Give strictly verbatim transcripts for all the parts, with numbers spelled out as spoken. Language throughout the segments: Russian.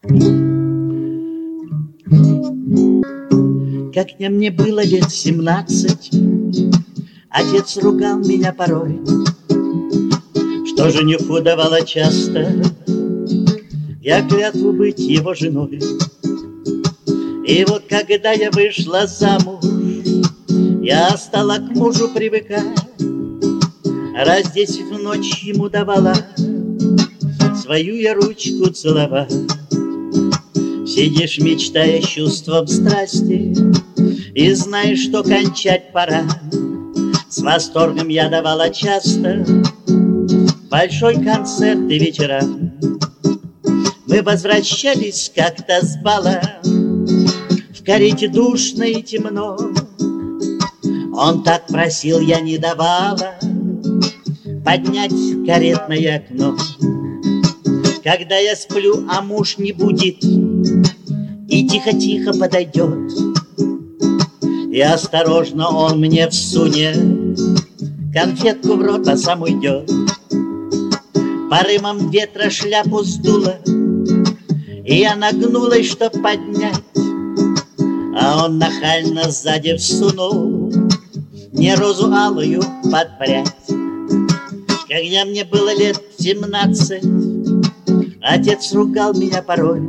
Когда мне было лет семнадцать, отец ругал меня порой, что жениху давала часто я клятву быть его женой. И вот когда я вышла замуж, я стала к мужу привыкать, раз десять в ночь ему давала свою я ручку целовать. Сидишь, мечтая чувством страсти, и знаешь, что кончать пора. С восторгом я давала часто большой концерт и вечера. Мы возвращались как-то с бала, в карете душно и темно. Он так просил, я не давала поднять каретное окно. Когда я сплю, а муж не будит и тихо-тихо подойдет, и осторожно он мне всунет конфетку в рот, а сам уйдет. Порывом ветра шляпу сдуло, и я нагнулась, чтоб поднять, а он нахально сзади всунул мне розу алую под прядь. Когда мне было лет семнадцать, отец ругал меня порой,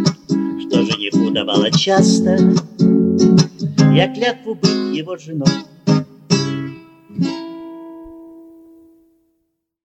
что жениху давала часто я клятву быть его женой.